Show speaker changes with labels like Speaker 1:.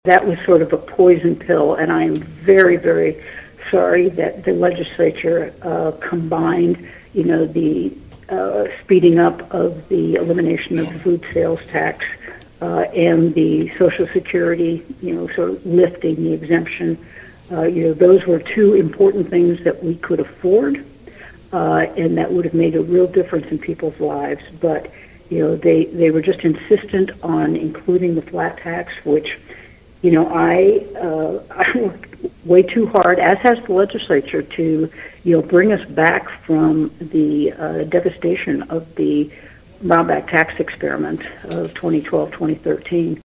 Speaker 1: That was sort of a poison pill, and I am very, very sorry that the legislature combined, the speeding up of the elimination of the food sales tax and the Social Security, sort of lifting the exemption. Those were two important things that we could afford, and that would have made a real difference in people's lives. But they were just insistent on including the flat tax, which I worked way too hard, as has the legislature, to bring us back from the devastation of the Brownback tax experiment of 2012, 2013.